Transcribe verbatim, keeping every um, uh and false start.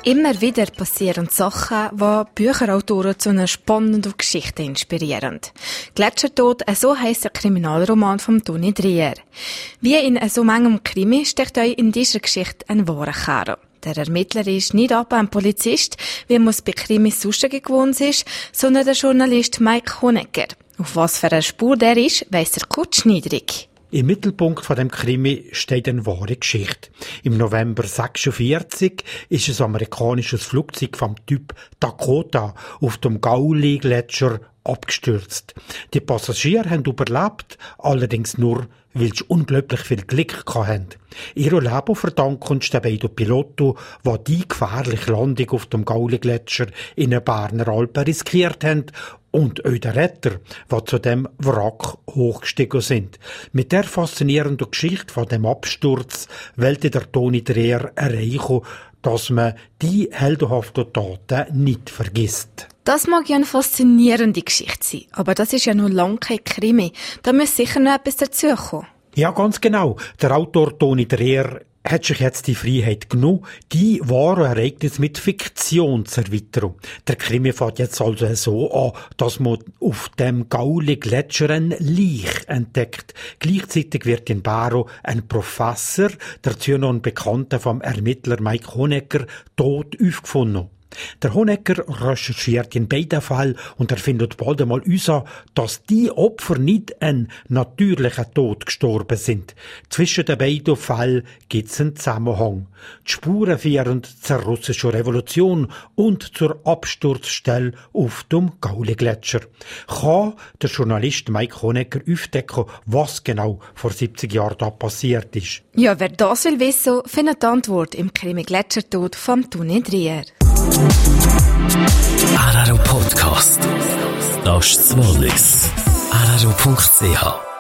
Immer wieder passieren Sachen, die Bücherautoren zu einer spannenden Geschichte inspirieren. «Gletschertod», so heisst der Kriminalroman von Toni Dreher. Wie in so manchem Krimi steckt euch in dieser Geschichte ein wahrer Kern. Der Ermittler ist nicht aber ein Polizist, wie man es bei Krimis sonst gewohnt ist, sondern der Journalist Mike Honecker. Auf was für eine Spur der ist, weiss der Kurt Schniedrig. Im Mittelpunkt von dem Krimi steht eine wahre Geschichte. Im November sechsundvierzig ist ein amerikanisches Flugzeug vom Typ Dakota auf dem Gauli-Gletscher abgestürzt. Die Passagiere haben überlebt, allerdings nur, weil sie unglaublich viel Glück hatten. Ihr Leben verdanken sie den beiden Piloten, die die gefährliche Landung auf dem Gauli-Gletscher in den Berner Alpen riskiert haben, und auch der Retter, die zu dem Wrack hochgestiegen sind. Mit der faszinierenden Geschichte von dem Absturz wollte der Toni Dreher erreichen, dass man die heldenhaften Taten nicht vergisst. Das mag ja eine faszinierende Geschichte sein, aber das ist ja noch lange kein Krimi. Da muss sicher noch etwas dazukommen. Ja, ganz genau. Der Autor Toni Dreher hat sich jetzt die Freiheit genommen, die wahren Ereignisse mit Fiktion zu erweitern. Der Krimi fängt jetzt also so an, dass man auf dem Gauli-Gletscher ein Leich entdeckt. Gleichzeitig wird in Baro ein Professor, dazu noch ein Bekannter vom Ermittler Mike Honecker, tot aufgefunden. Der Honecker recherchiert in beiden Fällen und er findet bald einmal heraus, dass die Opfer nicht einen natürlichen Tod gestorben sind. Zwischen den beiden Fällen gibt es einen Zusammenhang. Die Spuren führen zur russischen Revolution und zur Absturzstelle auf dem Gauli-Gletscher. Kann der Journalist Mike Honecker aufdecken, was genau vor siebzig Jahren da passiert ist? Ja, wer das will wissen, findet die Antwort im Krimi «Gletschertod» von Toni Dreher. R R O Podcast. Das ist das Wallis. R R O Punkt C H